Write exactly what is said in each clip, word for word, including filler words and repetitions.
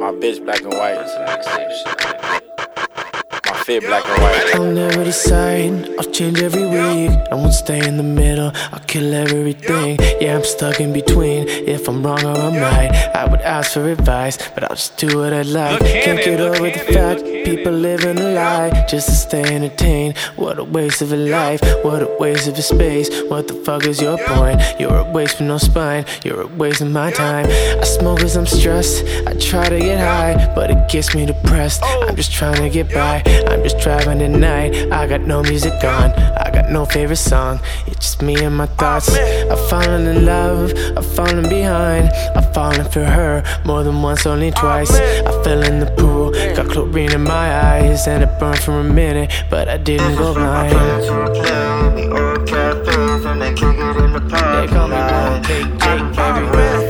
My bitch black and white. My fit black and white. I'll never decide, I'll change every week. I won't stay in the middle, I'll kill everything. Yeah, I'm stuck in between, if I'm wrong or I'm right. I would ask for advice, but I'll just do what I like. Can't get over the fact people living a lie just to stay entertained. What a waste of a life, what a waste of a space. What the fuck is your point? You're a waste with no spine, you're a waste of my time. I smoke cause I'm stressed, I try to get high, but it gets me depressed. I'm just trying to get by, I'm just driving at night. I got no music on, I got no favorite song. It's just me and my thoughts. I've fallen in love, I've fallen behind. I've fallen for her more than once, only twice. I fell in the pool, got chlorine in my eyes, and it burned for a minute, but I didn't go blind. They call me One Take Jake, baby.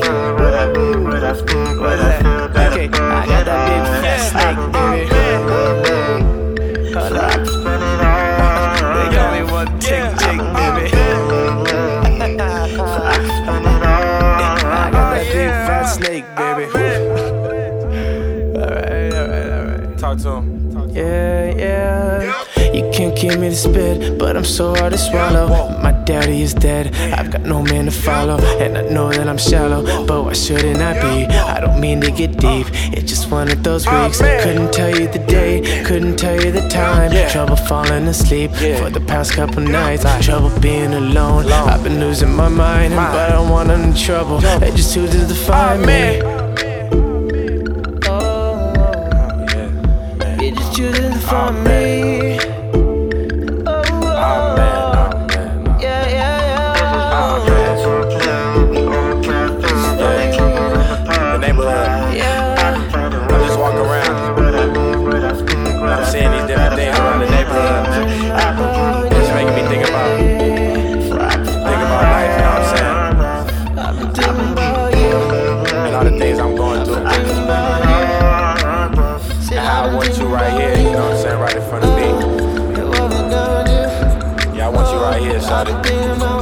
Okay, I got that big fat snake, baby. Hold up. They call me One Take Jake, baby. I got that big fat snake, baby. Alright, alright, alright. Talk to him. Yeah, yeah. You can't get me to spit, but I'm so hard to swallow. My daddy is dead, I've got no man to follow. And I know that I'm shallow, but why shouldn't I be? I don't mean to get deep, it's just one of those weeks. Couldn't tell you the day, couldn't tell you the time. Trouble falling asleep for the past couple nights. Trouble being alone, I've been losing my mind. But I don't want any trouble, they just choose to find me. You just choose to find me. I want you right here, you know what I'm saying, right in front of me. Yeah, I want you right here, shawty.